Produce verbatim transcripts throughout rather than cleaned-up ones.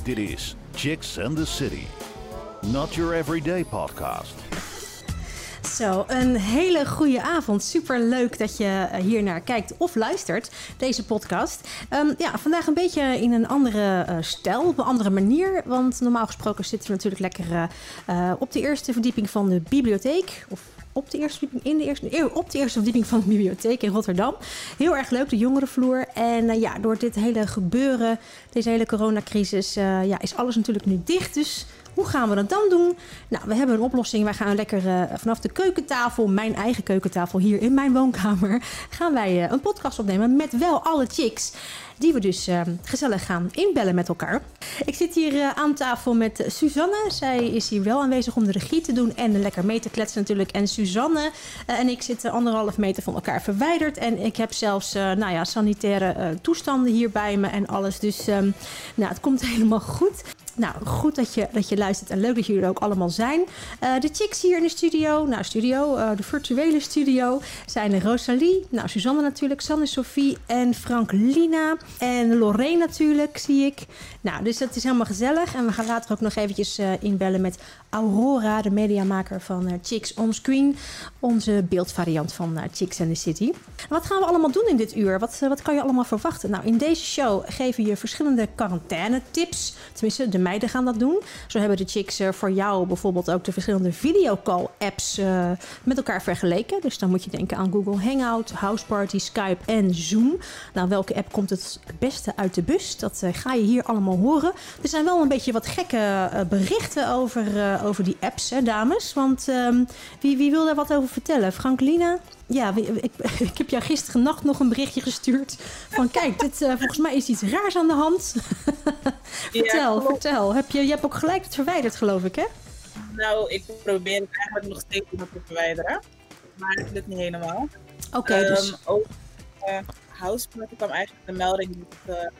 Dit is Chicks and the City. Not your everyday podcast. Zo, een hele goede avond. Super leuk dat je hier naar kijkt of luistert, deze podcast. Um, ja, vandaag een beetje in een andere uh, stijl, op een andere manier. Want normaal gesproken zitten we natuurlijk lekker uh, uh, op de eerste verdieping van de bibliotheek. Of op de eerste verdieping, in de eerste, op de eerste verdieping van de bibliotheek in Rotterdam. Heel erg leuk, de jongerenvloer. En uh, ja, door dit hele gebeuren, deze hele coronacrisis, uh, ja, is alles natuurlijk nu dicht. Dus hoe gaan we dat dan doen? Nou, we hebben een oplossing. Wij gaan lekker uh, vanaf de keukentafel, mijn eigen keukentafel hier in mijn woonkamer, gaan wij uh, een podcast opnemen met wel alle chicks die we dus uh, gezellig gaan inbellen met elkaar. Ik zit hier uh, aan tafel met Suzanne. Zij is hier wel aanwezig om de regie te doen en lekker mee te kletsen natuurlijk. En Suzanne uh, en ik zitten anderhalf meter van elkaar verwijderd. En ik heb zelfs uh, nou ja, sanitaire uh, toestanden hier bij me en alles. Dus um, nou, het komt helemaal goed. Nou, goed dat je, dat je luistert en leuk dat jullie er ook allemaal zijn. Uh, de chicks hier in de studio, nou studio, uh, de virtuele studio, zijn Rosalie, nou Suzanne natuurlijk, Sanne Sophie en Franklina en Lorraine natuurlijk, zie ik. Nou, dus dat is helemaal gezellig. En we gaan later ook nog eventjes uh, inbellen met Aurora, de mediamaker van uh, Chicks On Screen, onze beeldvariant van uh, Chicks and the City. Wat gaan we allemaal doen in dit uur? Wat, uh, wat kan je allemaal verwachten? Nou, in deze show geven we je verschillende quarantaine-tips. Tenminste, de meiden gaan dat doen. Zo hebben de chicks uh, voor jou bijvoorbeeld ook de verschillende videocall-apps uh, met elkaar vergeleken. Dus dan moet je denken aan Google Hangout, Houseparty, Skype en Zoom. Nou, welke app komt het beste uit de bus? Dat uh, ga je hier allemaal horen. Er zijn wel een beetje wat gekke uh, berichten over, uh, over die apps, hè, dames. Want um, wie, wie wil daar wat over vertellen? Franklina? Ja, ik, ik heb jou gisteren nacht nog een berichtje gestuurd van kijk, dit, uh, volgens mij is iets raars aan de hand. vertel, ja, vertel. Heb je, je hebt ook gelijk het verwijderd, geloof ik, hè? Nou, ik probeer het eigenlijk nog steeds te verwijderen, maar het lukt niet helemaal. Oké, okay, um, dus... Ook uh, Houseparty kwam eigenlijk de melding dat uh,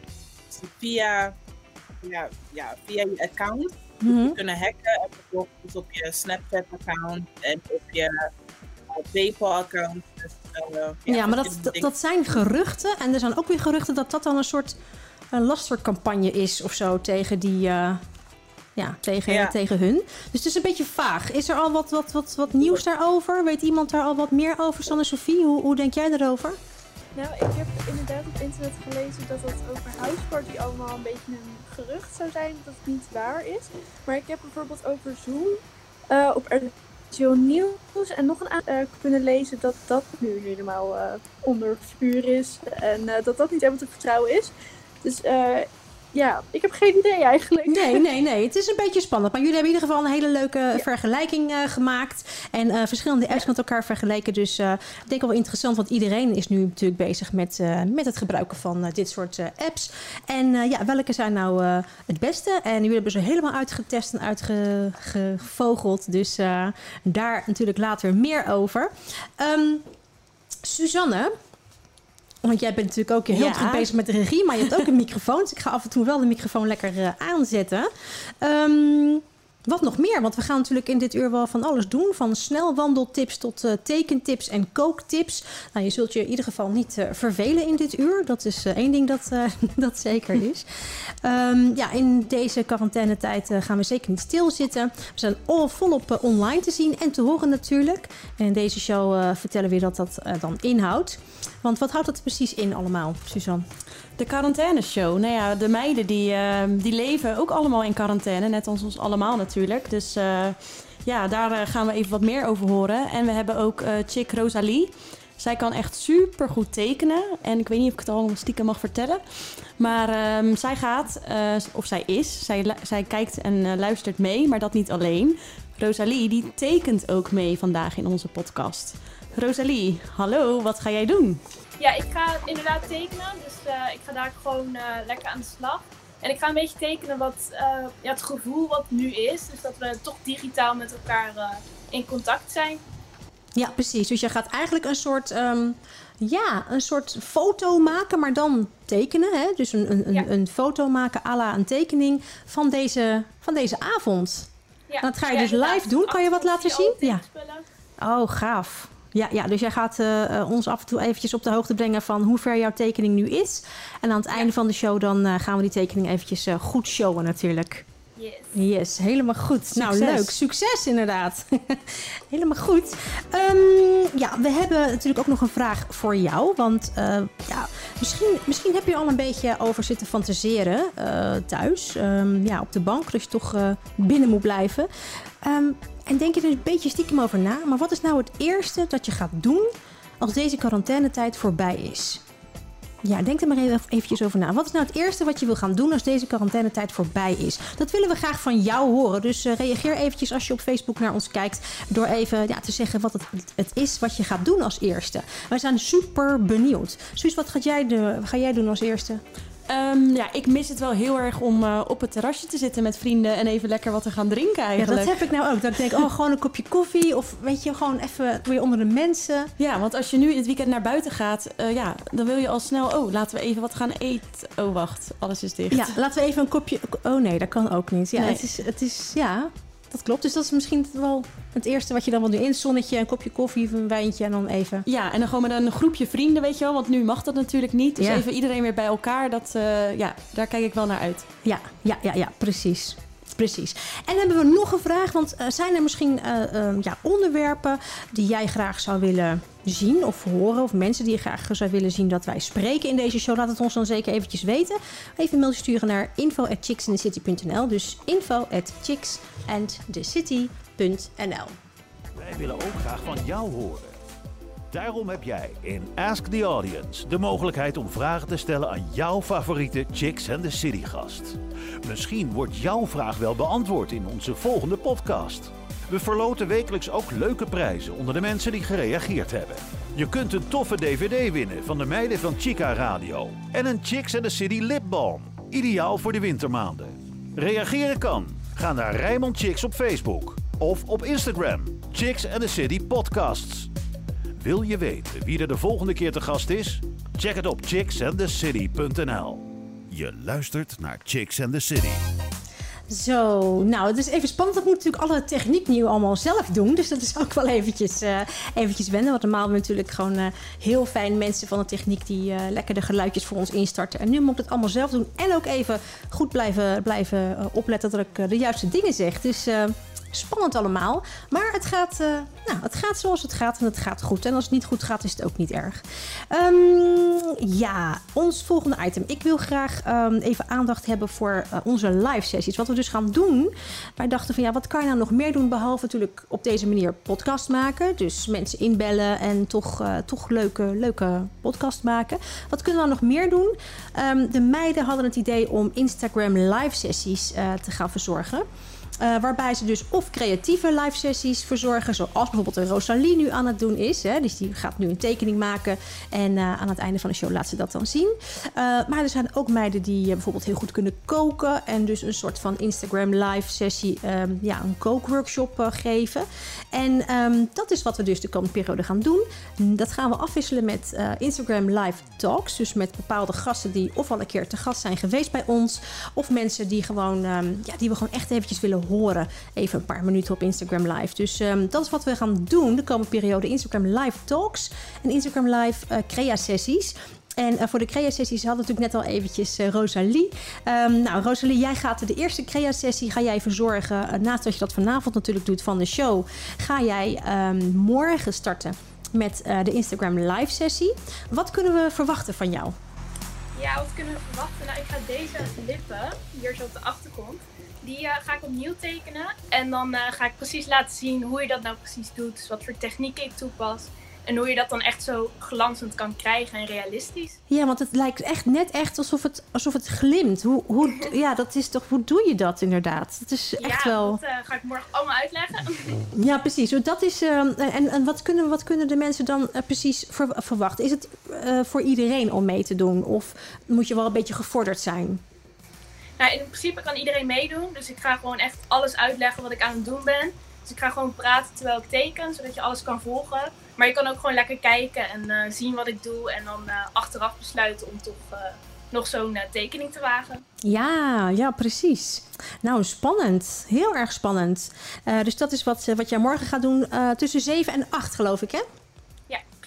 via, ja, ja, via je account mm-hmm. je kunnen hacken. En bijvoorbeeld op je Snapchat-account en op je PayPal-account. Dus, uh, ja, ja, maar dat, dat, dat zijn geruchten. En er zijn ook weer geruchten dat dat dan een soort uh, lastercampagne is of zo tegen die... Uh, ja, tegen, ja. tegen hun. Dus het is een beetje vaag. Is er al wat, wat, wat, wat nieuws daarover? Weet iemand daar al wat meer over? Sanne Sophie, hoe, hoe denk jij daarover? Nou, ik heb inderdaad op internet gelezen dat het over Houseparty allemaal een beetje een gerucht zou zijn. Dat het niet waar is. Maar ik heb bijvoorbeeld over Zoom uh, op R T L Nieuws en nog een aantal uh, kunnen lezen dat dat nu helemaal uh, onder vuur is. En uh, dat dat niet helemaal te vertrouwen is. Dus uh, ja, ik heb geen idee eigenlijk. Nee, nee, nee. Het is een beetje spannend. Maar jullie hebben in ieder geval een hele leuke ja. vergelijking uh, gemaakt. En uh, verschillende apps ja. met elkaar vergeleken. Dus uh, ik denk wel interessant. Want iedereen is nu natuurlijk bezig met, uh, met het gebruiken van uh, dit soort uh, apps. En uh, ja, welke zijn nou uh, het beste? En jullie hebben ze helemaal uitgetest en uitgevogeld. Dus uh, daar natuurlijk later meer over. Um, Suzanne... Want jij bent natuurlijk ook heel ja. druk bezig met de regie, maar je hebt ook een microfoon. Dus ik ga af en toe wel de microfoon lekker uh, aanzetten. Um, wat nog meer? Want we gaan natuurlijk in dit uur wel van alles doen. Van snelwandeltips tot uh, tekentips en kooktips. Nou, je zult je in ieder geval niet uh, vervelen in dit uur. Dat is uh, één ding dat, uh, dat zeker is. Um, ja, in deze quarantainetijd uh, gaan we zeker niet stilzitten. We zijn all volop uh, online te zien en te horen natuurlijk. En in deze show uh, vertellen we dat dat uh, dan inhoudt. Want wat houdt dat precies in allemaal, Suzanne? De quarantaineshow. Nou ja, de meiden die, uh, die leven ook allemaal in quarantaine. Net als ons allemaal natuurlijk. Dus uh, ja, daar uh, gaan we even wat meer over horen. En we hebben ook uh, chick Rosalie. Zij kan echt super goed tekenen. En ik weet niet of ik het al stiekem mag vertellen. Maar um, zij gaat, uh, of zij is, zij, zij kijkt en uh, luistert mee. Maar dat niet alleen. Rosalie die tekent ook mee vandaag in onze podcast. Rosalie, hallo, wat ga jij doen? Ja, ik ga inderdaad tekenen. Dus uh, ik ga daar gewoon uh, lekker aan de slag. En ik ga een beetje tekenen wat uh, ja, het gevoel wat nu is. Dus dat we toch digitaal met elkaar uh, in contact zijn. Ja, precies. Dus je gaat eigenlijk een soort, um, ja, een soort foto maken, maar dan tekenen. Hè? Dus een, een, ja. een, een foto maken à la een tekening van deze, van deze avond. Ja. En dat ga je ja, dus live doen. Kan je wat laten zien? Ja. Oh, gaaf. Ja, ja, dus jij gaat uh, ons af en toe eventjes op de hoogte brengen van hoe ver jouw tekening nu is. En aan het einde van de show dan uh, gaan we die tekening eventjes uh, goed showen natuurlijk. Yes. Yes, helemaal goed. Succes. Nou, leuk. Succes inderdaad. Helemaal goed. Um, ja, we hebben natuurlijk ook nog een vraag voor jou. Want uh, ja, misschien, misschien heb je al een beetje over zitten fantaseren uh, thuis. Um, ja, op de bank, dat je toch uh, binnen moet blijven. Um, en denk je er een beetje stiekem over na. Maar wat is nou het eerste dat je gaat doen als deze quarantainetijd voorbij is? Ja, denk er maar even eventjes over na. Wat is nou het eerste wat je wil gaan doen als deze quarantainetijd voorbij is? Dat willen we graag van jou horen. Dus uh, reageer eventjes als je op Facebook naar ons kijkt. Door even ja, te zeggen wat het, het is wat je gaat doen als eerste. Wij zijn super benieuwd. Suus, wat ga jij, de, ga jij doen als eerste? Um, ja, ik mis het wel heel erg om uh, op het terrasje te zitten met vrienden en even lekker wat te gaan drinken eigenlijk. Ja, dat heb ik nou ook. Dat ik denk, oh, gewoon een kopje koffie of weet je, gewoon even weer onder de mensen. Ja, want als je nu in het weekend naar buiten gaat, uh, ja, dan wil je al snel, oh, laten we even wat gaan eten. Oh, wacht, alles is dicht. Ja, laten we even een kopje, oh nee, dat kan ook niet. Ja, nee. het is, het is, ja, dat klopt. Dus dat is misschien wel het eerste wat je dan wil doen. In het zonnetje, een kopje koffie of een wijntje en dan even. Ja, en dan gewoon met een groepje vrienden, weet je wel. Want nu mag dat natuurlijk niet. Dus ja. even iedereen weer bij elkaar. Dat, uh, ja, daar kijk ik wel naar uit. Ja, ja, ja, ja, precies. Precies. En hebben we nog een vraag, want uh, zijn er misschien uh, uh, ja, onderwerpen die jij graag zou willen zien of horen, of mensen die je graag zou willen zien dat wij spreken in deze show? Laat het ons dan zeker eventjes weten. Even een mailtje sturen naar info at chicks and the city punt n l. Dus info at chicks and the city punt n l. Wij willen ook graag van jou horen. Daarom heb jij in Ask the Audience de mogelijkheid om vragen te stellen aan jouw favoriete Chicks and the City gast. Misschien wordt jouw vraag wel beantwoord in onze volgende podcast. We verloten wekelijks ook leuke prijzen onder de mensen die gereageerd hebben. Je kunt een toffe D V D winnen van de meiden van Chica Radio en een Chicks and the City lipbalm, ideaal voor de wintermaanden. Reageren kan. Ga naar Rijnmond Chicks op Facebook of op Instagram, Chicks and the City Podcasts. Wil je weten wie er de volgende keer te gast is? Check het op chicks and the city punt n l. Je luistert naar Chicks and the City. Zo, nou, het is even spannend. Dat moet natuurlijk alle techniek nu allemaal zelf doen. Dus dat is ook wel eventjes, uh, eventjes wennen. Want normaal hebben we natuurlijk gewoon uh, heel fijn mensen van de techniek die uh, lekker de geluidjes voor ons instarten. En nu moet ik het allemaal zelf doen. En ook even goed blijven, blijven uh, opletten dat ik uh, de juiste dingen zeg. Dus uh, spannend allemaal. Maar het gaat, uh, nou, het gaat zoals het gaat en het gaat goed. En als het niet goed gaat, is het ook niet erg. Um, ja, ons volgende item. Ik wil graag um, even aandacht hebben voor uh, onze live sessies. Wat we dus gaan doen. Wij dachten van ja, wat kan je nou nog meer doen? Behalve natuurlijk op deze manier podcast maken. Dus mensen inbellen en toch, uh, toch leuke, leuke podcast maken. Wat kunnen we nou nog meer doen? Um, de meiden hadden het idee om Instagram live sessies uh, te gaan verzorgen. Uh, waarbij ze dus of creatieve live sessies verzorgen, zoals bijvoorbeeld de Rosalie nu aan het doen is. Hè? Dus die gaat nu een tekening maken en uh, aan het einde van de show laat ze dat dan zien. Uh, maar er zijn ook meiden die uh, bijvoorbeeld heel goed kunnen koken en dus een soort van Instagram live sessie, um, ja, een kookworkshop uh, geven. En um, dat is wat we dus de komende periode gaan doen. Dat gaan we afwisselen met uh, Instagram live talks, dus met bepaalde gasten die of al een keer te gast zijn geweest bij ons, of mensen die gewoon, um, ja, die we gewoon echt eventjes willen horen. Even een paar minuten op Instagram live. Dus um, dat is wat we gaan doen de komende periode. Instagram live talks en Instagram live uh, crea-sessies. En uh, voor de crea-sessies hadden we natuurlijk net al eventjes uh, Rosalie. Um, nou, Rosalie, jij gaat de eerste crea-sessie ga jij verzorgen. Uh, naast dat je dat vanavond natuurlijk doet van de show, ga jij um, morgen starten met uh, de Instagram live sessie. Wat kunnen we verwachten van jou? Ja, wat kunnen we verwachten? Nou, ik ga deze lippen, hier zo op de achtergrond, die uh, ga ik opnieuw tekenen. En dan uh, ga ik precies laten zien hoe je dat nou precies doet. Dus wat voor technieken ik toepas. En hoe je dat dan echt zo glanzend kan krijgen en realistisch. Ja, want het lijkt echt net echt alsof het, alsof het glimt. Hoe, hoe, ja, dat is toch, hoe doe je dat inderdaad? Dat is echt ja, wel... dat uh, ga ik morgen allemaal uitleggen. Ja, precies. Dat is, uh, en en wat, kunnen, wat kunnen de mensen dan uh, precies ver, verwachten? Is het uh, voor iedereen om mee te doen? Of moet je wel een beetje gevorderd zijn? Nou, in principe kan iedereen meedoen. Dus ik ga gewoon echt alles uitleggen wat ik aan het doen ben. Dus ik ga gewoon praten terwijl ik teken, zodat je alles kan volgen. Maar je kan ook gewoon lekker kijken en uh, zien wat ik doe. En dan uh, achteraf besluiten om toch uh, nog zo'n uh, tekening te wagen. Ja, ja, precies. Nou, spannend. Heel erg spannend. Uh, dus dat is wat, uh, wat jij morgen gaat doen uh, tussen zeven en acht, geloof ik, hè?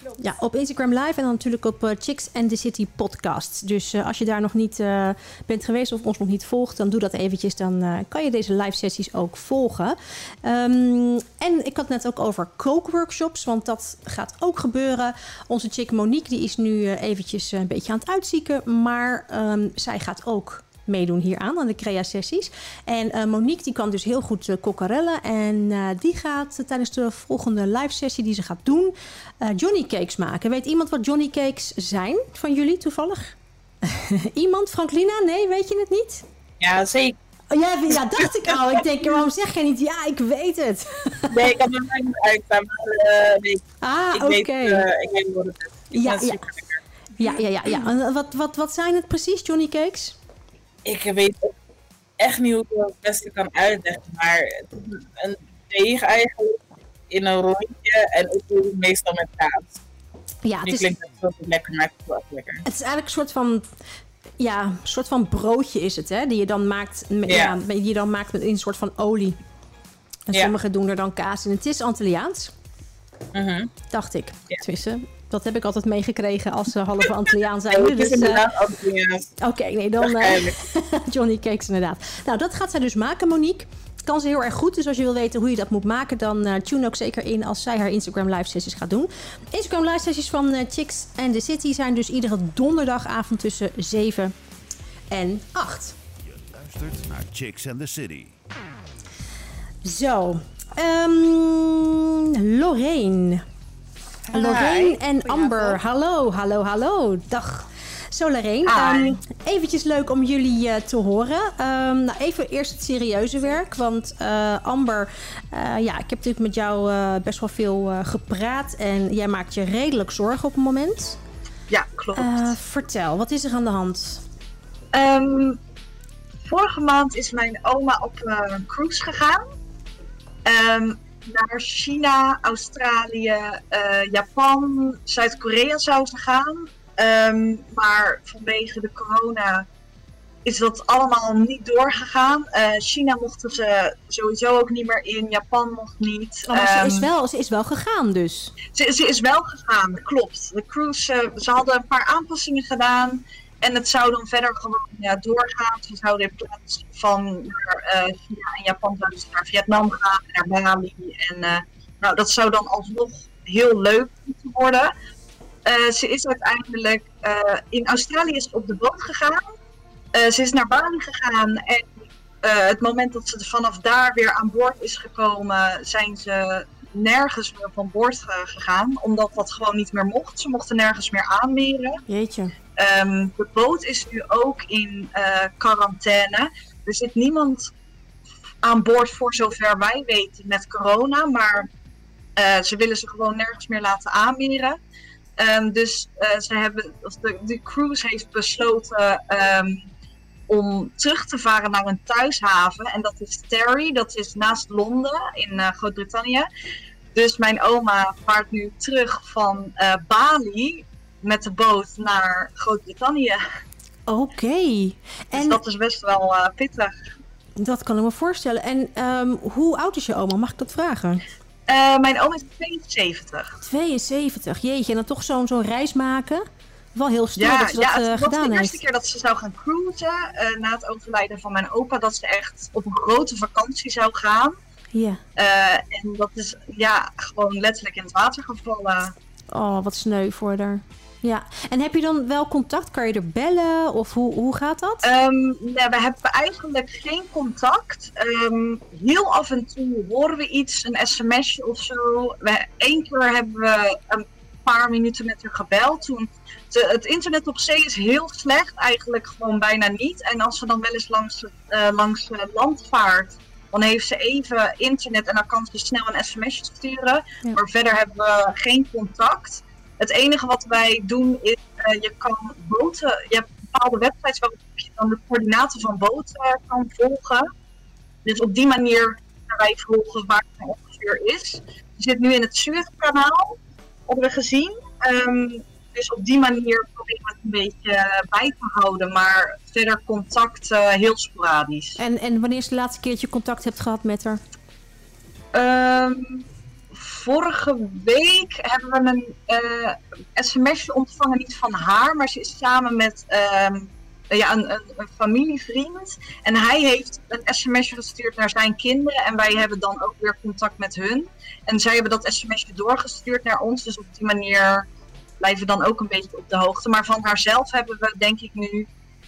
klopt. Ja, op Instagram Live en dan natuurlijk op uh, Chicks and the City podcast. Dus uh, als je daar nog niet uh, bent geweest of ons nog niet volgt, dan doe dat eventjes. Dan uh, kan je deze live sessies ook volgen. Um, en ik had het net ook over kookworkshops, want dat gaat ook gebeuren. Onze chick Monique die is nu uh, eventjes een beetje aan het uitzieken, maar um, zij gaat ook meedoen hieraan, aan de Crea-sessies. En uh, Monique die kan dus heel goed uh, kokkerellen. En uh, die gaat uh, tijdens de volgende live-sessie die ze gaat doen, uh, Johnny cakes maken. Weet iemand wat Johnny cakes zijn van jullie toevallig? Iemand? Franklina? Nee, weet je het niet? Ja, zeker. Oh, ja, ja, dacht ik al. Ik denk, waarom zeg jij niet? Ja, ik weet het. Nee, ik kan er nog niet uitstaan, maar uh, nee. Ah, oké. Okay. Uh, ik weet wat het is. Ja, ja. ja, ja, ja, ja. En wat, wat, wat zijn het precies, Johnny cakes? Ik weet echt niet hoe ik het het beste kan uitleggen, maar het is een deeg eigenlijk in een rondje en ik doe het meestal met kaas. Ja, het nu is, klinkt het zo lekker, maar het is wel lekker. Het is eigenlijk een soort van, ja, een soort van broodje is het, hè? Die je dan maakt, met, Ja. ja, die je dan maakt met een soort van olie. En Ja. sommigen doen er dan kaas in. Het is Antilliaans, Mhm. dacht ik. Ja. Tenminste, dat heb ik altijd meegekregen als uh, halve Antilliaan Ja, zijn. het Dus, is uh, inderdaad ook dingen. Oké, nee, dan uh, Waarschijnlijk. Johnny cakes inderdaad. Nou, dat gaat zij dus maken, Monique. Kan ze heel erg goed. Dus als je wil weten hoe je dat moet maken, dan uh, tune ook zeker in als zij haar Instagram live sessies gaat doen. Instagram live sessies van uh, Chicks and the City zijn dus iedere donderdagavond tussen zeven en acht. Je luistert naar Chicks and the City. Zo, um, Lorraine. Lorraine en Amber. Hallo, hallo, hallo. Dag. Zo Lorraine, um, eventjes leuk om jullie uh, te horen. Um, nou, even eerst het serieuze werk. Want uh, Amber, uh, ja, ik heb natuurlijk met jou uh, best wel veel uh, gepraat. En jij maakt je redelijk zorgen op het moment. Ja, klopt. Uh, vertel, wat is er aan de hand? Um, vorige maand is mijn oma op uh, een cruise gegaan. Um, naar China, Australië, uh, Japan, Zuid-Korea zou ze gaan. Um, maar vanwege de corona is dat allemaal niet doorgegaan. Uh, China mochten ze sowieso ook niet meer in. Japan mocht niet. Oh, maar ze, Um, is wel, ze is wel gegaan dus. Ze, ze is wel gegaan, klopt. De cruise, uh, ze hadden een paar aanpassingen gedaan. En het zou dan verder gewoon ja, doorgaan. Ze zouden in plaats van naar uh, China en Japan zouden ze naar Vietnam gaan, naar Bali. En uh, nou, dat zou dan alsnog heel leuk moeten worden. Uh, ze is uiteindelijk uh, in Australië is op de boot gegaan. Uh, ze is naar Bali gegaan en uh, het moment dat ze vanaf daar weer aan boord is gekomen, zijn ze nergens meer van boord gegaan, omdat dat gewoon niet meer mocht. Ze mochten nergens meer aanmeren. Jeetje. Um, de boot is nu ook in uh, quarantaine. Er zit niemand aan boord voor zover wij weten met corona, maar uh, ze willen ze gewoon nergens meer laten aanmeren. Um, dus uh, ze hebben, of de, de cruise heeft besloten um, om terug te varen naar een thuishaven. En dat is Terry, dat is naast Londen in uh, Groot-Brittannië. Dus mijn oma vaart nu terug van uh, Bali met de boot naar Groot-Brittannië. Oké. Okay. Dus En dat is best wel uh, pittig. dat kan ik me voorstellen. En um, hoe oud is je oma? Mag ik dat vragen? Uh, mijn oma is tweeënzeventig. tweeënzeventig, jeetje. En dan toch zo'n zo'n reis maken? Wel heel stoer Ja, dat ze ja, dat het uh, was gedaan de eerste heeft. keer dat ze zou gaan cruisen. Uh, na het overlijden van mijn opa. Dat ze echt op een grote vakantie zou gaan. Ja. Uh, en dat is ja, gewoon letterlijk in het water gevallen. Oh, wat sneu voor haar. Ja. En heb je dan wel contact? Kan je er bellen? Of hoe, hoe gaat dat? Um, nee, we hebben eigenlijk geen contact. Um, heel af en toe horen we iets, een sms'je of zo. We, Eén keer hebben we een paar minuten met haar gebeld. Toen de, het internet op zee is heel slecht, eigenlijk gewoon bijna niet. En als ze dan wel eens langs, uh, langs uh, land vaart, dan heeft ze even internet en dan kan ze snel een sms'je sturen. Ja. Maar verder hebben we geen contact. Het enige wat wij doen is, uh, je kan boten, je hebt bepaalde websites waarop je dan de coördinaten van boten uh, kan volgen. Dus op die manier gaan wij volgen waar het ongeveer is. Je zit nu in het Suezkanaal, hebben we gezien. Um, dus op die manier proberen we het een beetje bij te houden, maar verder contact uh, heel sporadisch. En, en wanneer is de laatste keertje contact hebt gehad met haar? Um, vorige week hebben we een uh, sms'je ontvangen, niet van haar, maar ze is samen met um, ja, een, een, een familievriend. En hij heeft een sms'je gestuurd naar zijn kinderen en wij hebben dan ook weer contact met hun. En zij hebben dat sms'je doorgestuurd naar ons, dus op die manier blijven we dan ook een beetje op de hoogte. Maar van haarzelf hebben we denk ik nu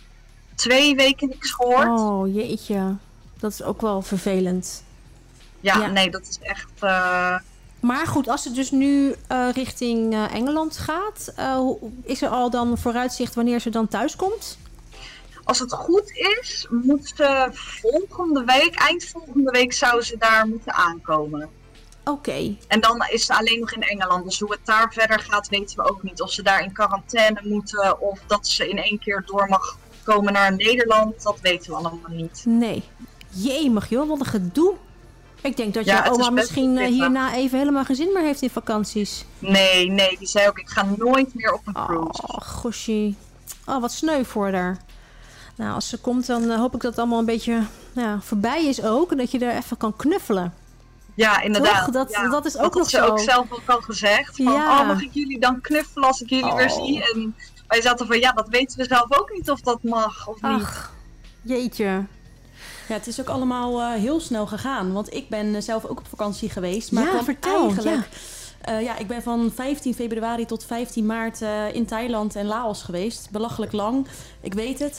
twee weken niks gehoord. Oh, jeetje. Dat is ook wel vervelend. Ja, ja. nee, dat is echt... Uh... Maar goed, als het dus nu uh, richting uh, Engeland gaat, uh, is er al dan vooruitzicht wanneer ze dan thuis komt? Als het goed is, moet ze volgende week, eind volgende week zou ze daar moeten aankomen. Oké. Okay. En dan is ze alleen nog in Engeland. Dus hoe het daar verder gaat, weten we ook niet. Of ze daar in quarantaine moeten of dat ze in één keer door mag komen naar Nederland, dat weten we allemaal niet. Nee. Jemig joh, wat een gedoe. Ik denk dat ja, je oma misschien uh, hierna even helemaal geen zin meer heeft in vakanties. Nee, nee. Die zei ook, ik ga nooit meer op een cruise. Oh, goshie. Oh, wat sneu voor haar. Nou, als ze komt, dan uh, hoop ik dat het allemaal een beetje ja, voorbij is ook. En dat je er even kan knuffelen. Ja, inderdaad. Toch? Dat, ja. dat is ook dat nog zo. zo. Dat had ze ook zelf ook al gezegd. Van, ja. oh, mag ik jullie dan knuffelen als ik jullie oh. weer zie? En wij zaten van, ja, dat weten we zelf ook niet of dat mag of niet. Ach, jeetje. Ja, het is ook allemaal uh, heel snel gegaan. Want ik ben uh, zelf ook op vakantie geweest. Maar ja, kwam vertel. Eigenlijk, ja. Uh, ja, ik ben van vijftien februari tot vijftien maart uh, in Thailand en Laos geweest. Belachelijk lang, ik weet het.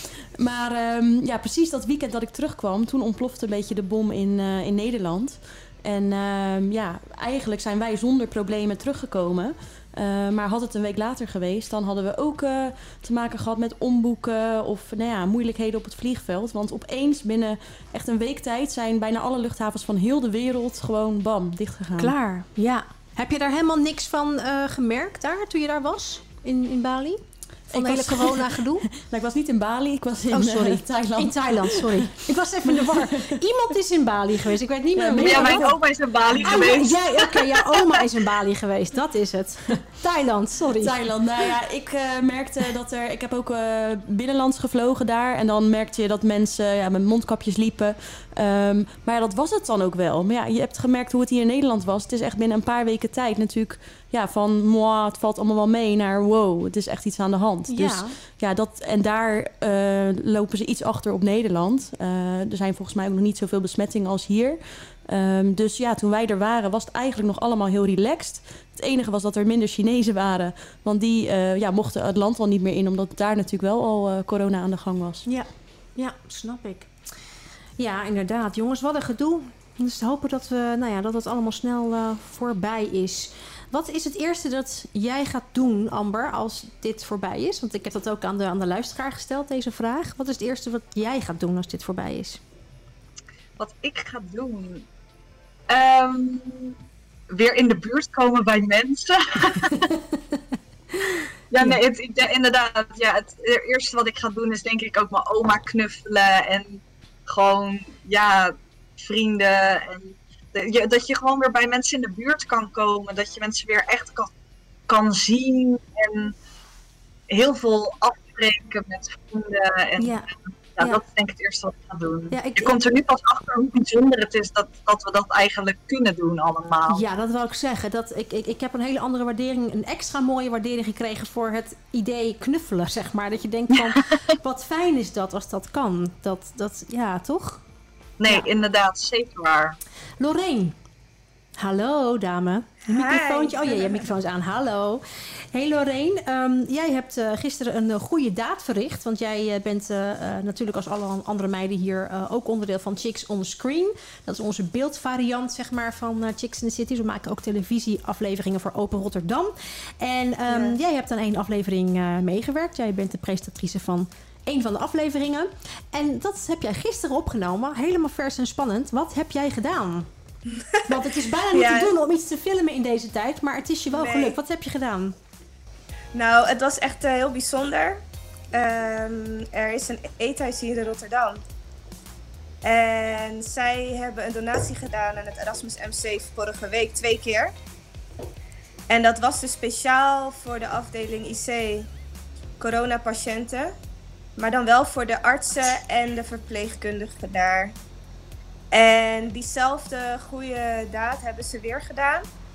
maar um, ja, precies dat weekend dat ik terugkwam, toen ontplofte een beetje de bom in, uh, in Nederland. En uh, ja, eigenlijk zijn wij zonder problemen teruggekomen. Uh, maar had het een week later geweest, dan hadden we ook uh, te maken gehad met omboeken of nou ja, moeilijkheden op het vliegveld. Want opeens binnen echt een week tijd zijn bijna alle luchthavens van heel de wereld gewoon bam, dichtgegaan. Klaar, ja. Heb je daar helemaal niks van uh, gemerkt daar, toen je daar was in, in Bali? Van het hele corona-gedoe? Nou, ik was niet in Bali, ik was in oh, sorry. Uh, Thailand. In Thailand, sorry. Ik was even in de war. Iemand is in Bali geweest. Ik weet niet meer wie. Ja, mijn oma is in Bali oh, geweest. Ja, Oké, okay, jouw oma is in Bali geweest. Dat is het. Thailand, sorry. Thailand, nou ja, ik uh, merkte dat er... Ik heb ook uh, binnenlands gevlogen daar. En dan merkte je dat mensen ja, met mondkapjes liepen. Um, maar ja, dat was het dan ook wel. Maar ja, je hebt gemerkt hoe het hier in Nederland was. Het is echt binnen een paar weken tijd natuurlijk... Ja, van moi, het valt allemaal wel mee naar wow, het is echt iets aan de hand. Ja. Dus ja, dat en daar uh, lopen ze iets achter op Nederland. Uh, er zijn volgens mij ook nog niet zoveel besmettingen als hier. Um, dus ja, toen wij er waren, was het eigenlijk nog allemaal heel relaxed. Het enige was dat er minder Chinezen waren, want die uh, ja, mochten het land al niet meer in, omdat daar natuurlijk wel al uh, corona aan de gang was. Ja, ja, snap ik. Ja, inderdaad. Jongens, wat een gedoe. Dus hopen dat we, nou ja, dat het allemaal snel uh, voorbij is. Wat is het eerste dat jij gaat doen, Amber, als dit voorbij is? Want ik heb dat ook aan de, aan de luisteraar gesteld, deze vraag. Wat is het eerste wat jij gaat doen als dit voorbij is? Wat ik ga doen? Um, weer in de buurt komen bij mensen. ja, nee, het, ik, inderdaad. Ja, het eerste wat ik ga doen is denk ik ook mijn oma knuffelen. En gewoon, ja, vrienden en... Dat je gewoon weer bij mensen in de buurt kan komen. Dat je mensen weer echt kan, kan zien. En heel veel afspreken met vrienden. En ja. Ja, ja. dat is denk ik het eerste wat ik ga doen. Ja, ik, je komt er nu pas achter hoe bijzonder het is dat, dat we dat eigenlijk kunnen doen allemaal. Ja, dat wil ik zeggen. Dat ik, ik, ik heb een hele andere waardering, een extra mooie waardering gekregen voor het idee knuffelen, zeg maar. Dat je denkt van, wat fijn is dat als dat kan. Dat, dat ja, toch? Nee, ja. inderdaad, zeker waar. Lorraine. Hallo, dame. Je microfoontje. Oh ja, je microfoon is aan. Hallo. Hey Lorraine, um, jij hebt uh, gisteren een uh, goede daad verricht. Want jij uh, bent uh, uh, natuurlijk als alle andere meiden hier uh, ook onderdeel van Chicks on the Screen. Dat is onze beeldvariant, zeg maar, van uh, Chicks in the City. We maken ook televisieafleveringen voor Open Rotterdam. En um, ja. jij hebt aan één aflevering uh, meegewerkt. Jij bent de presentatrice van een van de afleveringen. En dat heb jij gisteren opgenomen. Helemaal vers en spannend. Wat heb jij gedaan? Want het is bijna niet ja. te doen om iets te filmen in deze tijd. Maar het is je wel nee. gelukt. Wat heb je gedaan? Nou, het was echt uh, heel bijzonder. Um, er is een eethuis hier in Rotterdam. En zij hebben een donatie gedaan aan het Erasmus M C vorige week. Twee keer. En dat was dus speciaal voor de afdeling I C coronapatiënten. Maar dan wel voor de artsen en de verpleegkundigen daar. En diezelfde goede daad hebben ze weer gedaan.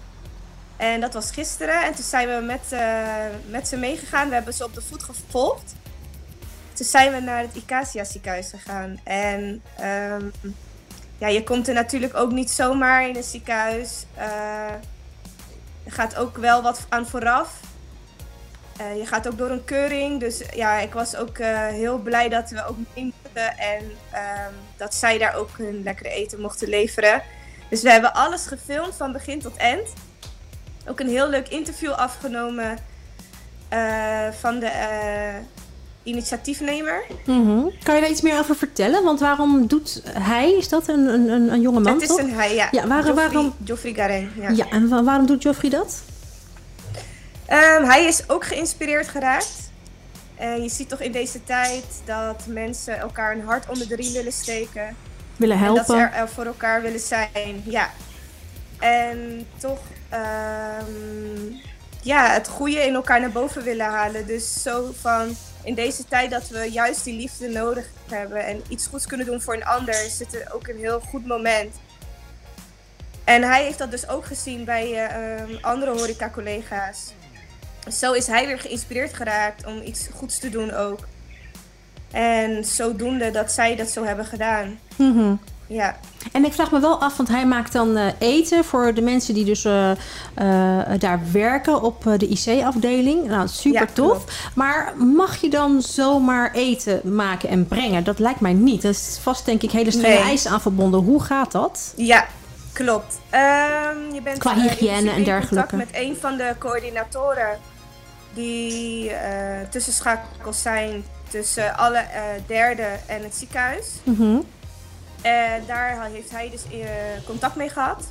En dat was gisteren. En toen zijn we met, uh, met ze meegegaan. We hebben ze op de voet gevolgd. Toen zijn we naar het Icacia ziekenhuis gegaan. En um, ja, je komt er natuurlijk ook niet zomaar in een ziekenhuis. Uh, er gaat ook wel wat aan vooraf. Uh, je gaat ook door een keuring. Dus ja, ik was ook uh, heel blij dat we ook mee mochten. En um, dat zij daar ook hun lekkere eten mochten leveren. Dus we hebben alles gefilmd van begin tot eind. Ook een heel leuk interview afgenomen uh, van de uh, initiatiefnemer. Mm-hmm. Kan je daar iets meer over vertellen? Want waarom doet hij, is dat een, een, een jonge man? Het is toch? een hij, ja. ja waar, Geoffrey, waarom... Geoffrey Garin. Ja. ja, en wa- waarom doet Geoffrey dat? Um, hij is ook geïnspireerd geraakt. En je ziet toch in deze tijd dat mensen elkaar een hart onder de riem willen steken. Willen helpen. En dat ze er voor elkaar willen zijn. Ja. En toch um, ja, het goede in elkaar naar boven willen halen. Dus zo van in deze tijd dat we juist die liefde nodig hebben en iets goeds kunnen doen voor een ander, is het ook een heel goed moment. En hij heeft dat dus ook gezien bij uh, um, andere horeca-collega's. Zo is hij weer geïnspireerd geraakt om iets goeds te doen ook. En zodoende dat zij dat zo hebben gedaan. Mm-hmm. Ja. En ik vraag me wel af, want hij maakt dan uh, eten voor de mensen die dus uh, uh, daar werken op uh, de I C-afdeling. Nou, super Ja, tof. klopt. Maar mag je dan zomaar eten maken en brengen? Dat lijkt mij niet. Dat is vast denk ik hele strenge Nee. eisen aan verbonden. Hoe gaat dat? Ja, klopt. Um, je bent Qua uh, hygiëne in en in dergelijke. contact met een van de coördinatoren die uh, tussenschakels zijn tussen alle uh, derde en het ziekenhuis. Mm-hmm. En daar heeft hij dus uh, contact mee gehad.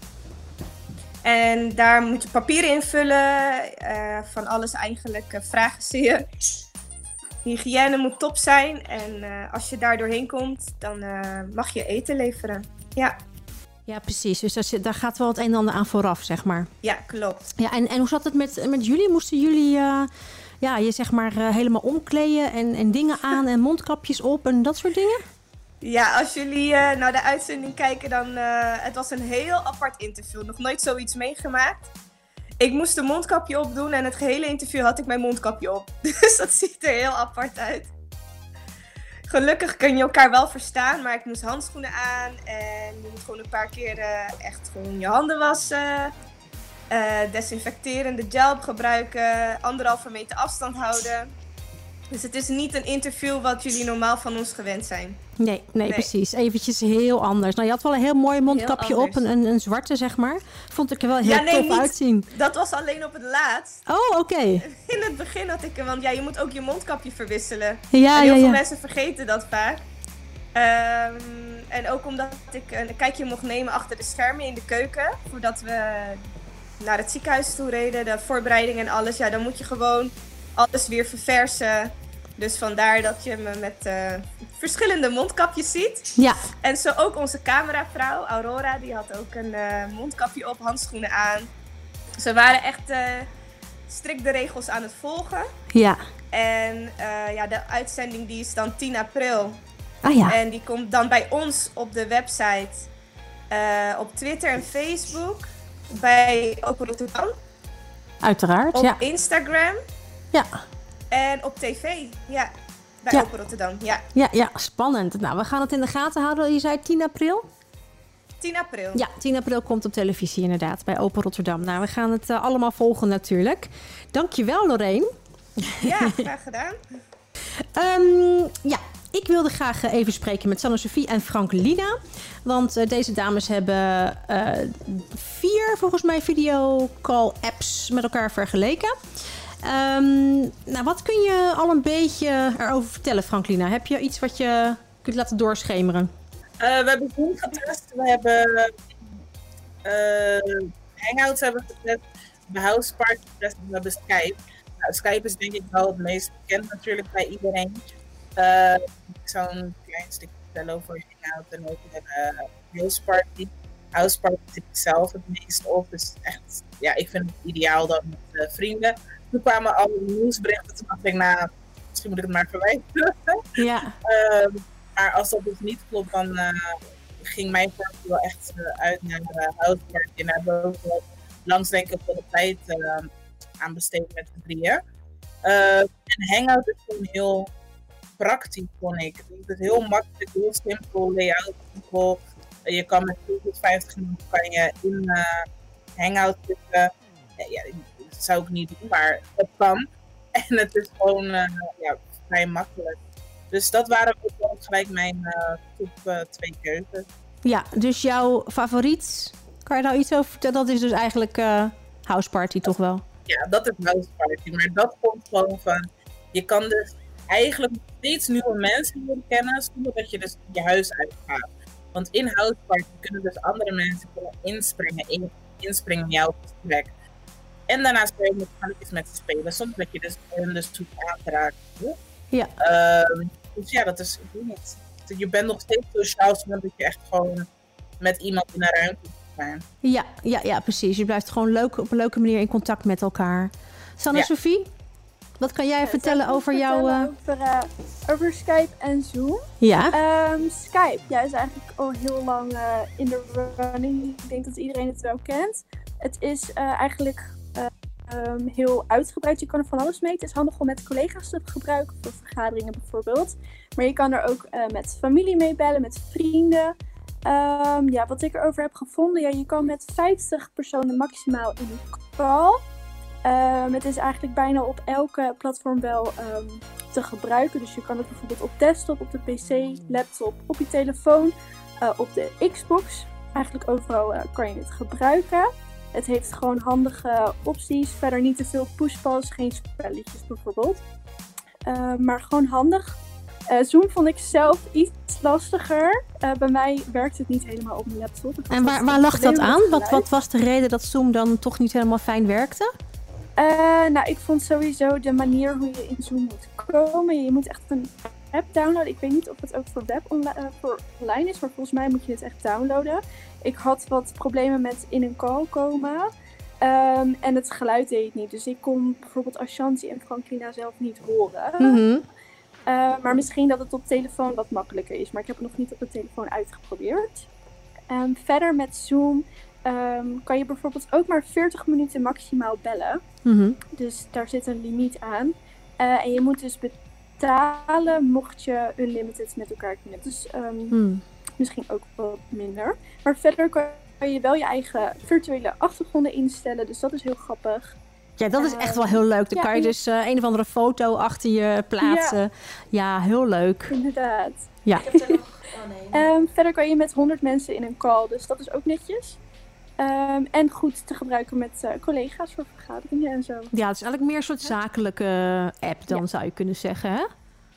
En daar moet je papieren invullen. Uh, van alles eigenlijk uh, vragen ze je. Hygiëne moet top zijn. En uh, als je daar doorheen komt, dan uh, mag je eten leveren. Ja, Ja, precies. Dus daar, zit- daar gaat wel het een en ander aan vooraf, zeg maar. ja klopt. Ja, en, en hoe zat het met, met jullie? Moesten jullie uh, ja, je zeg maar uh, helemaal omkleden en, en dingen aan en mondkapjes op en dat soort dingen? Ja, als jullie uh, naar de uitzending kijken, dan uh, het was een heel apart interview. Nog nooit zoiets meegemaakt. Ik moest een mondkapje opdoen en het gehele interview had ik mijn mondkapje op. Dus dat ziet er heel apart uit. Gelukkig kun je elkaar wel verstaan, maar ik moest handschoenen aan. En je moet gewoon een paar keer uh, echt gewoon je handen wassen. Uh, desinfecterende gel gebruiken. Anderhalve meter afstand houden. Dus het is niet een interview wat jullie normaal van ons gewend zijn. Nee, nee, Nee. precies. Eventjes heel anders. Nou, je had wel een heel mooi mondkapje Heel op, een, een, een zwarte zeg maar. Vond ik er wel heel Ja, nee, tof niet. uitzien. Dat was alleen op het laatst. Oh, oké. In het begin had ik er, want ja, je moet ook je mondkapje verwisselen. Ja, en heel ja, veel ja. mensen vergeten dat vaak. Um, en ook omdat ik een kijkje mocht nemen achter de schermen in de keuken. Voordat we naar het ziekenhuis toe reden, de voorbereiding en alles. Ja, dan moet je gewoon alles weer verversen. Dus vandaar dat je me met uh, verschillende mondkapjes ziet. Ja, En zo ook onze cameravrouw, Aurora, die had ook een uh, mondkapje op, handschoenen aan. Ze waren echt uh, strikt de regels aan het volgen. ja. En uh, ja, de uitzending die is dan tien april. Ah ja. En die komt dan bij ons op de website, uh, op Twitter en Facebook, bij Open Rotterdam, Uiteraard, op ja. Instagram Ja, en op tv. Ja, bij Ja. Open Rotterdam. Ja, ja, ja, spannend. Nou, we gaan het in de gaten houden. Je zei tien april? tien april. Ja, tien april komt op televisie inderdaad, bij Open Rotterdam. Nou, we gaan het uh, allemaal volgen natuurlijk. Dankjewel, Lorraine. Ja, graag gedaan. Um, ja, ik wilde graag uh, even spreken met Sanne Sophie en Franklina. Want uh, deze dames hebben uh, vier, volgens mij, videocall apps met elkaar vergeleken. Um, nou, wat kun je al een beetje erover vertellen, Franklina? Heb je iets wat je kunt laten doorschemeren? Uh, we hebben Zoom getest. We hebben uh, Hangouts hebben getest. We hebben Houseparty getest. We hebben Skype. Nou, Skype is denk ik wel het meest bekend natuurlijk bij iedereen. Uh, ik zou een klein stukje vertellen over Hangout en ook uh, Houseparty. Houseparty zit ik zelf het meest op. Dus echt, ja, ik vind het ideaal dan met uh, vrienden. Toen kwamen alle nieuwsberichten. Toen dacht ik, nou, misschien moet ik het maar verwijderen. Ja. uh, maar als dat dus niet klopt, dan uh, ging mijn voorkeur wel echt uh, uit naar de Houseparty. En daar hebben we ook wel langs denk ik veel de tijd uh, aan besteed met z'n drieën. Uh, en Hangout is gewoon heel praktisch, vond ik. Het is heel makkelijk, heel simpel, layout simpel. Uh, je kan met vierhonderdvijftig minuten kan je in uh, Hangout zitten. Ja, ja, dat zou ik niet doen, maar dat kan. En het is gewoon uh, ja, vrij makkelijk. Dus dat waren ook wel gelijk mijn uh, top uh, twee keuzes. Ja, dus jouw favoriet, kan je daar iets over vertellen? Dat is dus eigenlijk uh, House Party, toch wel? Ja, dat is House Party. Maar dat komt gewoon van... Je kan dus eigenlijk steeds nieuwe mensen leren kennen zonder dat je dus je huis uitgaat. Want in House Party kunnen dus andere mensen kunnen inspringen, in, inspringen in jouw gesprek. En daarnaast kun je met spelletjes met ze spelen, zonder dat je dus hun dus toe aan te raken. Ja. Uh, dus ja, dat is, ik weet niet. Je bent nog steeds sociaal, zonder dat je echt gewoon met iemand in een ruimte moet zijn. Ja, ja, ja, precies. Je blijft gewoon leuk, op een leuke manier in contact met elkaar. Sanne-Sophie, ja. Wat kan jij ja, vertellen over jouw... Uh... Over, uh, over Skype en Zoom. Ja. Um, Skype, ja, is eigenlijk al heel lang uh, in de running. Ik denk dat iedereen het wel kent. Het is uh, eigenlijk... Uh, Um, heel uitgebreid. Je kan er van alles mee. Het is handig om met collega's te gebruiken voor vergaderingen bijvoorbeeld. Maar je kan er ook uh, met familie mee bellen, met vrienden. Um, ja, wat ik erover heb gevonden, ja, je kan met vijftig personen maximaal in een call. Um, het is eigenlijk bijna op elke platform wel um, te gebruiken. Dus je kan het bijvoorbeeld op desktop, op de pc, laptop, op je telefoon, uh, op de Xbox. Eigenlijk overal uh, kan je het gebruiken. Het heeft gewoon handige opties. Verder niet te veel pushballs, geen spelletjes bijvoorbeeld. Uh, maar gewoon handig. Uh, Zoom vond ik zelf iets lastiger. Uh, bij mij werkt het niet helemaal op mijn laptop. En waar, waar lag dat aan? Wat, wat was de reden dat Zoom dan toch niet helemaal fijn werkte? Uh, nou, ik vond sowieso de manier hoe je in Zoom moet komen. Je moet echt een app downloaden. Ik weet niet of het ook voor web onli- uh, voor online is, maar volgens mij moet je het echt downloaden. Ik had wat problemen met in een call komen. Um, en het geluid deed het niet. Dus ik kon bijvoorbeeld Ashanti en Franklina zelf niet horen. Mm-hmm. Uh, maar misschien dat het op telefoon wat makkelijker is. Maar ik heb het nog niet op de telefoon uitgeprobeerd. Um, verder met Zoom um, kan je bijvoorbeeld ook maar veertig minuten maximaal bellen. Mm-hmm. Dus daar zit een limiet aan. Uh, en je moet dus betalen mocht je unlimited met elkaar kunnen. Dus um, mm. misschien ook wat minder. Maar verder kan je wel je eigen virtuele achtergronden instellen. Dus dat is heel grappig. Ja, dat is echt wel heel leuk. Dan ja, kan je dus uh, een of andere foto achter je plaatsen. Ja, ja heel leuk. Inderdaad. Ja. Ik heb er nog... oh, nee. um, verder kan je met honderd mensen in een call. Dus dat is ook netjes. Um, en goed te gebruiken met uh, collega's voor vergaderingen en zo. Ja, het is eigenlijk meer een soort zakelijke app dan ja. zou je kunnen zeggen, hè?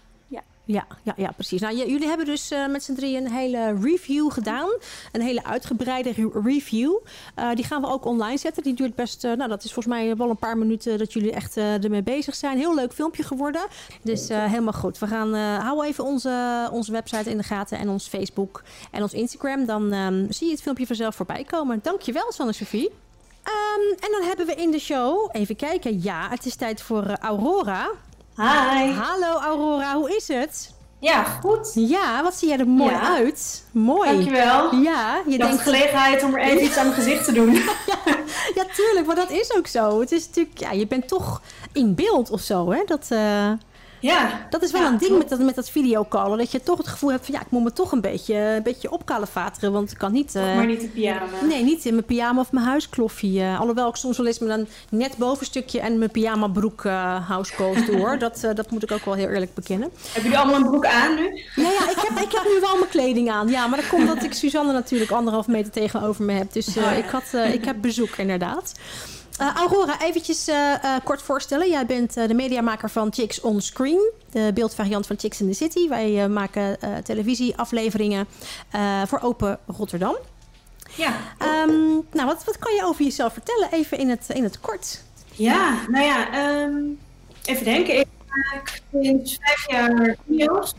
Ja, ja, ja, precies. Nou, j- jullie hebben dus uh, met z'n drieën een hele review gedaan. Een hele uitgebreide re- review. Uh, die gaan we ook online zetten. Die duurt best, uh, nou dat is volgens mij wel een paar minuten dat jullie echt uh, ermee bezig zijn. Heel leuk filmpje geworden. Dus uh, helemaal goed. We gaan, uh, hou even onze, onze website in de gaten en ons Facebook en ons Instagram. Dan um, zie je het filmpje vanzelf voorbij komen. Dankjewel, Sanne-Sophie. Um, en dan hebben we in de show, even kijken. Ja, het is tijd voor uh, Aurora. Hi. Hallo Aurora, hoe is het? Ja, goed. Ja, wat zie jij er mooi ja. uit. Mooi. Dankjewel. Ja, je denkt... de gelegenheid om er even iets aan mijn gezicht te doen. ja, ja, tuurlijk, maar dat is ook zo. Het is natuurlijk, ja, je bent toch in beeld of zo, hè? Dat, uh... Ja. Dat is wel ja, een ding met dat, met dat videocallen. Dat je toch het gevoel hebt van ja, ik moet me toch een beetje, een beetje opkalefateren. Want ik kan niet... Uh... maar niet in pyjama. Nee, niet in mijn pyjama of mijn huiskloffie. Uh, alhoewel ik soms wel eens met een net bovenstukje en mijn pyjama broek uh, housecalls doe hoor. Dat, uh, dat moet ik ook wel heel eerlijk bekennen. Hebben jullie allemaal een broek aan nu? Nou ja, ik heb, ik heb nu wel mijn kleding aan. Ja, maar dat komt dat ik Suzanne natuurlijk anderhalf meter tegenover me heb. Dus uh, oh, ja. ik, had, uh, ik heb bezoek inderdaad. Uh, Aurora, eventjes uh, uh, kort voorstellen. Jij bent uh, de mediamaker van Chicks on Screen. De beeldvariant van Chicks in the City. Wij uh, maken uh, televisieafleveringen uh, voor Open Rotterdam. Ja. Um, nou, wat, wat kan je over jezelf vertellen? Even in het, in het kort. Ja, nou ja. Um, even denken. Ik maak sinds vijf jaar video's.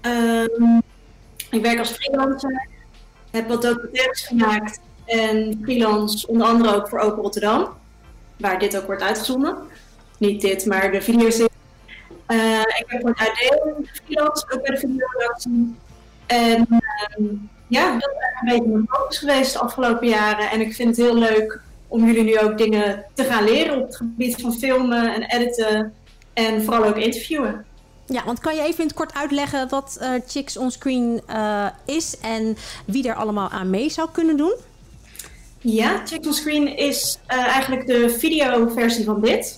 Um, ik werk als freelancer. Heb wat documentaires gemaakt. En freelance onder andere ook voor Open Rotterdam. Waar dit ook wordt uitgezonden. Niet dit, maar de video's. Uh, ik heb voor het A D freelance, ook bij de videoredactie. En um, ja, dat is een beetje mijn focus geweest de afgelopen jaren. En ik vind het heel leuk om jullie nu ook dingen te gaan leren op het gebied van filmen en editen en vooral ook interviewen. Ja, want kan je even in het kort uitleggen wat uh, Chicks on Screen uh, is en wie er allemaal aan mee zou kunnen doen? Ja, Chicks on Screen is uh, eigenlijk de videoversie van dit.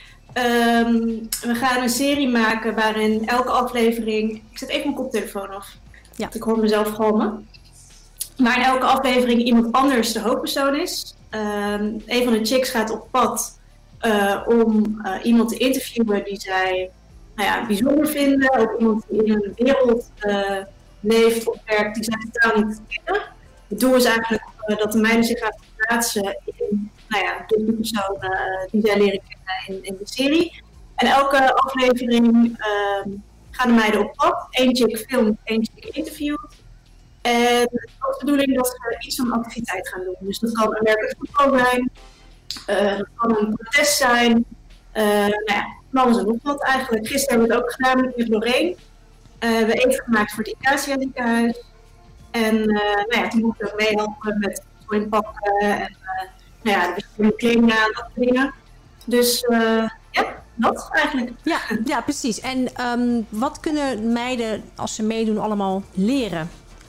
Um, we gaan een serie maken waarin elke aflevering... Ik zet even mijn koptelefoon af. Ja. Ik hoor mezelf galmen. Maar in elke aflevering iemand anders de hoofdpersoon is. Um, een van de chicks gaat op pad uh, om uh, iemand te interviewen die zij nou ja, bijzonder vinden. Of iemand die in een wereld uh, leeft of werkt die zij totaal niet kennen. Het doel is eigenlijk uh, dat de meiden zich gaan verplaatsen in nou ja, de persoon uh, die zij leren kennen in, in de serie. En elke aflevering uh, gaan de meiden op pad. Eén chick filmt, één chick interviewt. En het is ook de bedoeling dat ze iets van activiteit gaan doen. Dus dat kan een werkelijk voetbal zijn, uh, dat kan een protest zijn. Uh, nou ja, van alles en nog wat eigenlijk. Gisteren hebben we het ook gedaan met Lorraine. Uh, we hebben eten gemaakt voor het Icacia ziekenhuis. En uh, nou ja, toen mochten we ook meehelpen met inpakken en uh, nou ja, de verschillende kleding aan, dat soort dingen. Dus uh, ja, dat eigenlijk. Ja, ja precies. En um, wat kunnen meiden als ze meedoen allemaal leren?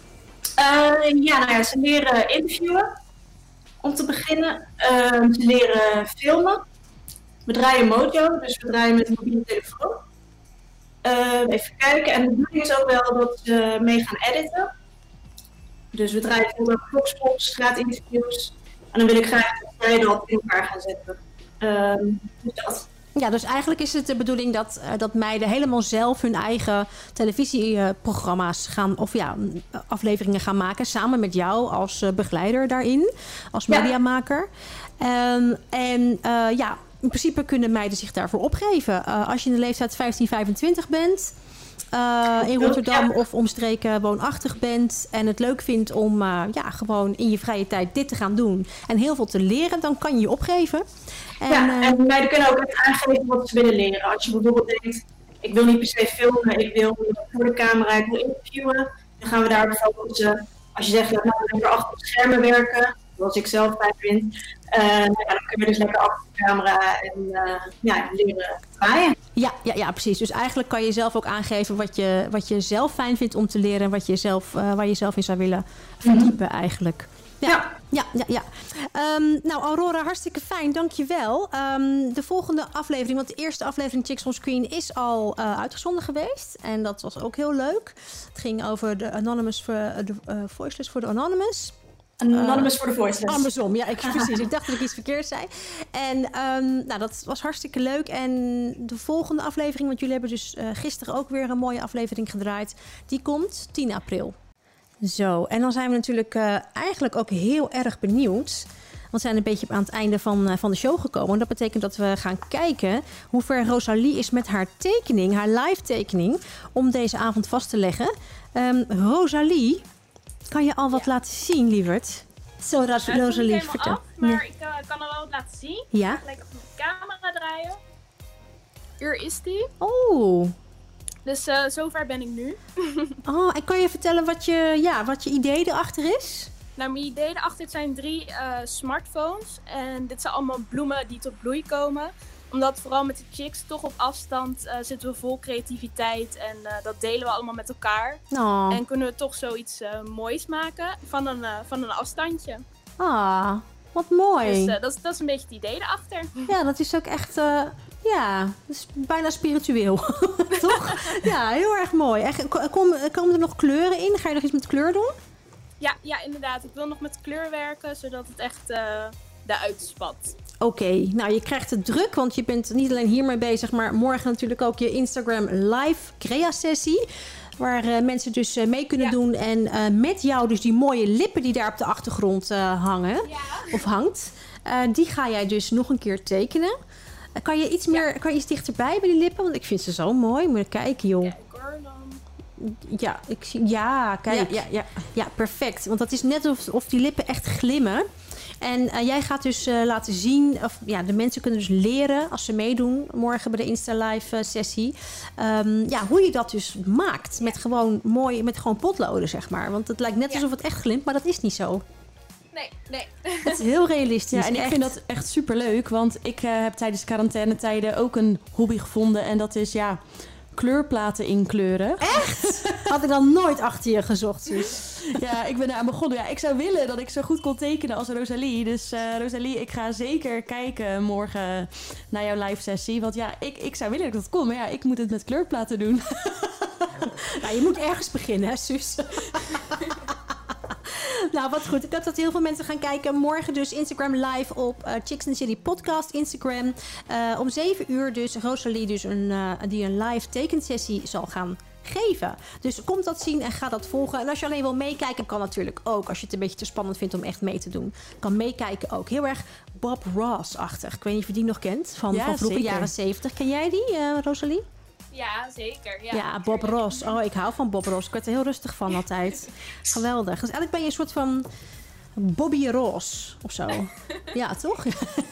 Uh, ja, nou ja, ze leren interviewen, om te beginnen. Uh, ze leren filmen. We draaien Mojo, dus we draaien met een mobiele telefoon. Uh, even kijken. En de bedoeling is ook wel dat ze mee gaan editen. Dus we draaien bijvoorbeeld vlogspots, straatinterviews. En dan wil ik graag dat wij dat in elkaar gaan zetten. Um, dus dat. Ja, dus eigenlijk is het de bedoeling dat, uh, dat meiden helemaal zelf hun eigen televisieprogramma's gaan, of ja, afleveringen gaan maken, samen met jou als uh, begeleider daarin, als mediamaker. Ja. Um, en uh, ja, in principe kunnen meiden zich daarvoor opgeven. Uh, als je in de leeftijd vijftien vijfentwintig bent, uh, in Rotterdam ja. of omstreken woonachtig bent en het leuk vindt om uh, ja, gewoon in je vrije tijd dit te gaan doen en heel veel te leren, dan kan je je opgeven. En, ja, uh, en meiden kunnen ook echt aangeven wat ze willen leren. Als je bijvoorbeeld denkt, ik wil niet per se filmen, ik wil voor de camera, ik wil interviewen, dan gaan we daar bijvoorbeeld, uh, als je zegt, laat nou lekker achter de schermen werken, zoals ik zelf fijn vind, uh, nou ja, dan kun je dus lekker achter de camera en uh, ja, leren draaien. Ja, ja, ja, precies. Dus eigenlijk kan je zelf ook aangeven wat je, wat je zelf fijn vindt om te leren en wat je zelf, uh, waar je zelf in zou willen verdiepen mm-hmm. eigenlijk. Ja, ja, ja, ja. ja. Um, nou, Aurora, hartstikke fijn, dankjewel. Um, de volgende aflevering, want de eerste aflevering Chicks on Screen is al uh, uitgezonden geweest. En dat was ook heel leuk. Het ging over de Anonymous for, de uh, Voiceless for the Anonymous. Anonymous uh, for the Voiceless. Andersom, ja, ik, precies. Ik dacht dat ik iets verkeerd zei. En um, nou, dat was hartstikke leuk. En de volgende aflevering, want jullie hebben dus uh, gisteren ook weer een mooie aflevering gedraaid. Die komt tien april. Zo, en dan zijn we natuurlijk uh, eigenlijk ook heel erg benieuwd. Want we zijn een beetje aan het einde van, uh, van de show gekomen. Dat betekent dat we gaan kijken hoe ver Rosalie is met haar tekening, haar live tekening, om deze avond vast te leggen. Um, Rosalie, kan je al wat ja. laten zien, lieverd? Zo, Ros- nou, Rosalie, ik vertel. Af, maar ja. ik uh, kan er wel wat laten zien. Ja. Ik ga lekker op de camera draaien. Hier is die. Oh. Dus uh, zover ben ik nu. Oh, en kan je vertellen wat je, ja, wat je idee erachter is? Nou, mijn idee erachter zijn drie uh, smartphones. En dit zijn allemaal bloemen die tot bloei komen. Omdat vooral met de chicks toch op afstand uh, zitten we vol creativiteit. En uh, dat delen we allemaal met elkaar. Oh. En kunnen we toch zoiets uh, moois maken van een, uh, van een afstandje. Ah, wat mooi. Dus uh, dat, is, dat is een beetje het idee erachter. Ja, dat is ook echt... Uh... Ja, dat is bijna spiritueel, toch? Ja, heel erg mooi. En kom, komen er nog kleuren in? Ga je nog iets met kleur doen? Ja, ja, inderdaad. Ik wil nog met kleur werken, zodat het echt uh, eruit spat. Oké, okay. Nou je krijgt het druk, want je bent niet alleen hiermee bezig, maar morgen natuurlijk ook je Instagram live crea-sessie. Waar uh, mensen dus uh, mee kunnen ja. doen en uh, met jou dus die mooie lippen die daar op de achtergrond uh, hangen, ja. of hangt, uh, die ga jij dus nog een keer tekenen. Kan je iets meer, ja. kan je iets dichterbij bij die lippen? Want ik vind ze zo mooi. Moet je kijken, joh. Kijk hoor dan. Ja, ik zie. Ja, kijk. Ja, ja, ja. ja, perfect. Want dat is net of, of die lippen echt glimmen. En uh, jij gaat dus uh, laten zien, of ja, de mensen kunnen dus leren als ze meedoen morgen bij de Insta Live uh, sessie. Um, ja, hoe je dat dus maakt met gewoon mooi, met gewoon potloden, zeg maar. Want het lijkt net alsof het echt glimt, maar dat is niet zo. Nee, nee. Het is heel realistisch. Ja, en ik echt. vind dat echt superleuk. Want ik uh, heb tijdens quarantainetijden ook een hobby gevonden. En dat is, ja, kleurplaten inkleuren. Echt? Had ik dan nooit achter je gezocht, Suus. Ja, ik ben daar aan begonnen. Ja, ik zou willen dat ik zo goed kon tekenen als Rosalie. Dus uh, Rosalie, ik ga zeker kijken morgen naar jouw live sessie. Want ja, ik, ik zou willen dat ik dat kon. Maar ja, ik moet het met kleurplaten doen. Nou, je moet ergens beginnen, hè, Suus? Nou, wat goed. Ik hoop dat heel veel mensen gaan kijken. Morgen dus Instagram live op uh, Chicks in the City podcast Instagram. Uh, om zeven uur dus Rosalie dus een, uh, die een live tekensessie zal gaan geven. Dus kom dat zien en ga dat volgen. En als je alleen wil meekijken, kan natuurlijk ook. Als je het een beetje te spannend vindt om echt mee te doen. Kan meekijken ook. Heel erg Bob Ross-achtig. Ik weet niet of je die nog kent. Van, ja, van vroeger, zeker. jaren zeventig. Ken jij die, uh, Rosalie? Ja, zeker. Ja, Ja, Bob Ross. Oh, ik hou van Bob Ross. Ik werd er heel rustig van altijd. Geweldig. Dus eigenlijk ben je een soort van Bobby Ross of zo. Ja, toch?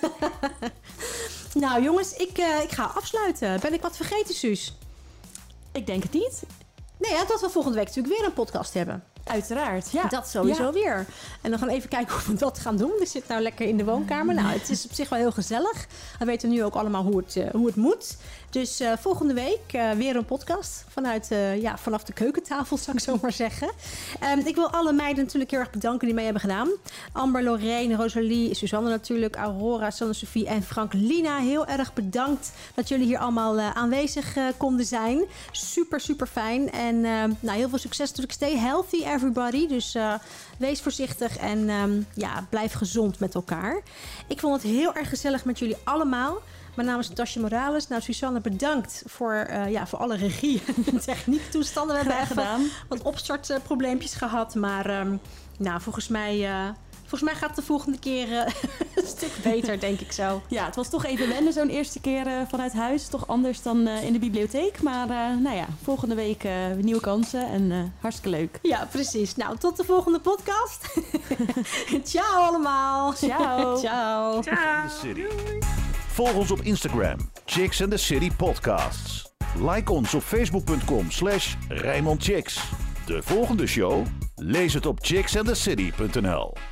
Nou, jongens, ik, uh, ik ga afsluiten. Ben ik wat vergeten, Suus? Ik denk het niet. Nee, ja, dat we volgende week natuurlijk weer een podcast hebben. Uiteraard, ja. Dat sowieso ja. weer. En dan gaan we even kijken hoe we dat gaan doen. We zitten nou lekker in de woonkamer. Nou, het is op zich wel heel gezellig. Dan weten we nu ook allemaal hoe het, uh, hoe het moet. Dus uh, volgende week uh, weer een podcast. Vanuit, uh, ja, vanaf de keukentafel, zou ik zo maar zeggen. Um, ik wil alle meiden natuurlijk heel erg bedanken die mee hebben gedaan. Amber, Lorraine, Rosalie, Suzanne natuurlijk, Aurora, Sanne-Sophie en Franklina. Heel erg bedankt dat jullie hier allemaal uh, aanwezig uh, konden zijn. Super, super fijn. En uh, nou, heel veel succes natuurlijk. Stay healthy, everybody. Dus uh, wees voorzichtig en um, ja, blijf gezond met elkaar. Ik vond het heel erg gezellig met jullie allemaal. Mijn naam is Natasja Morales. Nou, Suzanne, bedankt voor, uh, ja, voor alle regie en techniektoestanden. We hebben gedaan. even wat opstartprobleempjes gehad. Maar um, nou, volgens mij, uh, volgens mij gaat het de volgende keer uh, een stuk beter, denk ik zo. Ja, het was toch even wennen zo'n eerste keer uh, vanuit huis. Toch anders dan uh, in de bibliotheek. Maar uh, nou ja, volgende week uh, nieuwe kansen en uh, hartstikke leuk. Ja, precies. Nou, tot de volgende podcast. Ciao allemaal. Ciao. Ciao. Ciao. City. Volg ons op Instagram, Chicks and the City Podcasts. Like ons op facebook.com slash Rijnmond Chicks. De volgende show? Lees het op chicks and the city punt n l.